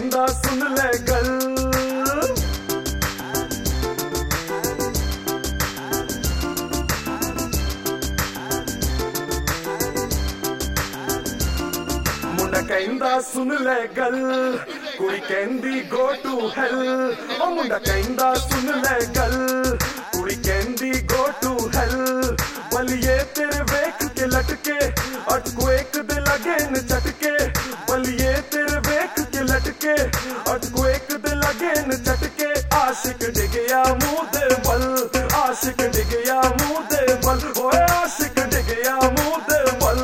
कहंदा सुन ले गल, मुंडा कहंदा सुन ले गल, कुड़ी कहंदी गो टू हेल। ओ मुंडा कहंदा सुन ले गल, कुड़ी कहंदी गो टू हेल। बलिए तेरे वेख के लटके, अटको एक दे लगे न चटके। बलिए तेरे वेख के लटके, अटको एक दे लगे न चटके। आशिक डिगया मुंह दे बल, आशिक डिगया मुंह दे बल। ओए आशिक डिगया मुंह दे बल।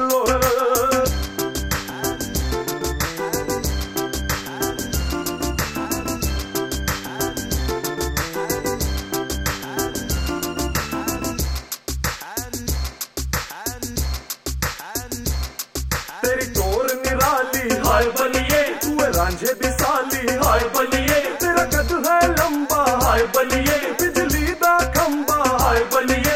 तेरी टोर निराली हाय बलिए, तू है रांझे दी साली हाय बलिए। तेरा कद है लंबा हाय बलिए, बिजली दा खंबा हाय बलिए।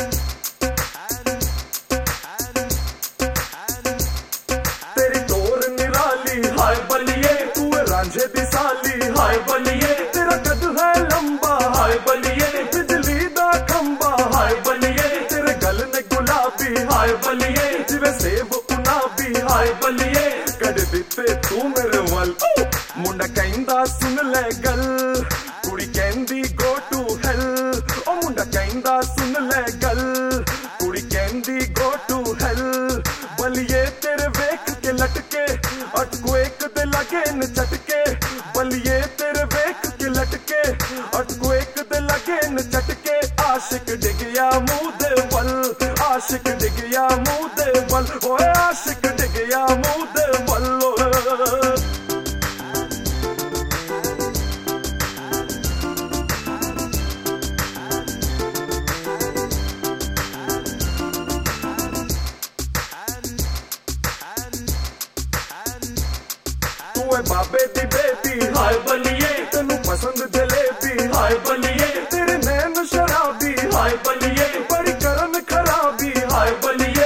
तेरी टोर निराली हाय बलिए, तू है रांझे दी साली हाय बलिए। तेरा कद है लंबा हाय बलिए, बिजली दा खंबा हाय बलिए। तेरे गल ने गुलाबी हाय बलिए, जिवे सेब भी हाय बलिए। कद दिते तू मेरे वल, मुंडा कहंदा सुन ले गल, कुड़ी कहंदी गो टू हेल। ओ मुंडा कहंदा सुन ले गल, कुड़ी कहंदी गो टू हेल। बलिए तेरे वेख के लटके, अटको एक दे लगे न चटके। बलिए तेरे वेख के लटके, अटको एक दे लगे न चटके। आशिक डिगया मुंह दे बल, आशिक डिगया मुंह दे बल। ओए आशिक डिगया मुंह दे बल। तू है बाबे दी बेबी हाय बलिए, तेनू पसंद जलेबी हाय बलिए। तेरे नैन शराबी हाय बलिए, बड़ी करन खराबी हाय बलिए।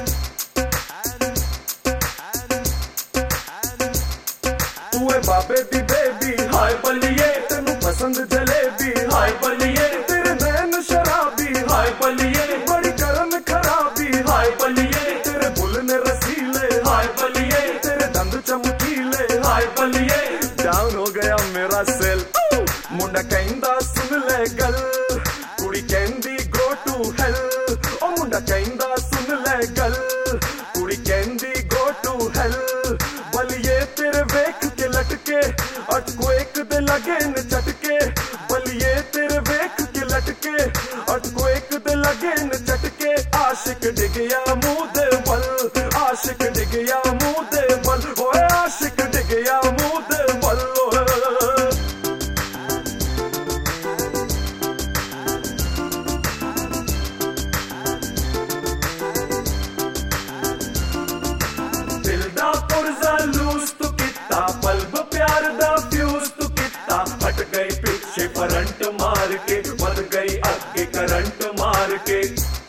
तू है बाबे दी बेबी हाय बलिए, तेनू पसंद जलेबी हाय बलिए। तेरे नैन शराबी हाय बलिए, बड़ी करन खराबी हाय बलिए। तेरे बुल ने रसीले हाय बलिए, तेरे दंद चमकीले हाय बलिए। डाउन हो गया मेरा सेल, मुंडा कहंदा सुन ले गल, कुड़ी कहंदी गो टू हेल। ओ मुंडा कहंदा सुन ले गल, कुड़ी कहंदी गो टू हेल। बलिए तेरे वेख के लटके, अटको एक दे लगे न चटके। बलिए तेरे वेख के लटके, अटको एक दे लगे न चटके। आशिक डिगया मुंह दे बल, आशिक डिगया मुंह दे बल। ओए आशिक डिगया मुंह दे बल। दिल दा पुरजा लूस तू किता, बल्ब प्यार दा फ्यूज तू किता। हट गई पीछे करंट मार के, बद गई आगे करंट मार के।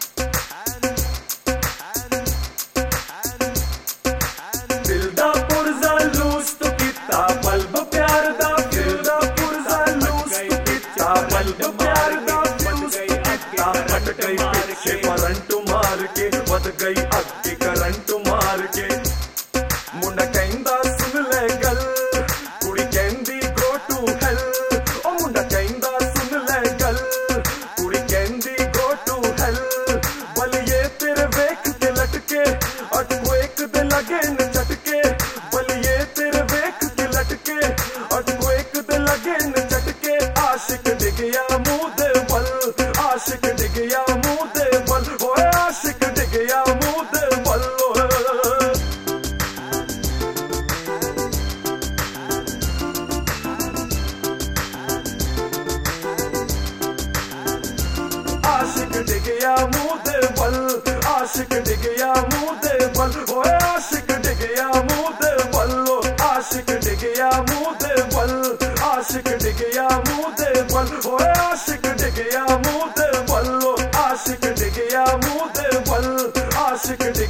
दिल दा पुरजा लूस तू किता, बल्ब प्यार दा फ्यूज। दा पुरजा लूस तू किता, बल्ब प्यार दा फ्यूज तू किता। हट गई पीछे करंट मार के, बद गई आगे करंट मार के। मुंडा कहंदा सुन ले गल, कुड़ी कहंदी गो टू हेल। ओ मुंडा कहंदा सुन ले गल, कुड़ी कहंदी गो टू हेल। बलिए तेरे वेख के लटके, अटको एक दे लगे न चटके। बलिए तेरे वेख के लटके, अटको एक दे लगे न चटके। आशिक डिगया मुंह दे बल, आशिक डिगया मुंह दे बल। ओए आशिक डिगया मुंह दे बल। आशिक डिगया मुंह दे बल, आशिक डिगया मुंह दे बल। ओए आशिक डिगया मुंह दे बल। आशिक डिगया मुंह दे बल, आशिक डिगया मुंह दे बल। ओए आशिक डिगया मुंह दे बल। आशिक डिगया मुंह दे बल, आशिक